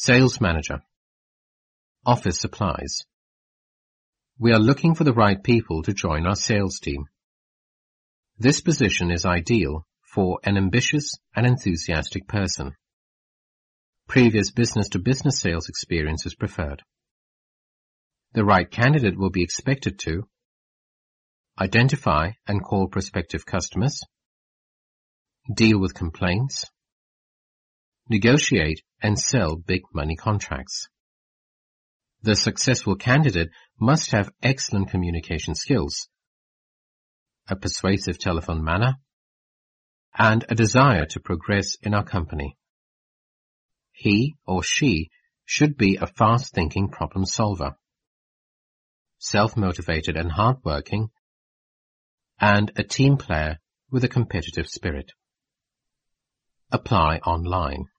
Sales Manager. Office supplies. We are looking for the right people to join our sales team. This position is ideal for an ambitious and enthusiastic person. Previous business-to-business sales experience is preferred. The right candidate will be expected to identify and call prospective customers, deal with complaints, negotiate and sell big money contracts. The successful candidate must have excellent communication skills, a persuasive telephone manner, and a desire to progress in our company. He or she should be a fast-thinking problem solver, self-motivated and hard-working, and a team player with a competitive spirit. Apply online.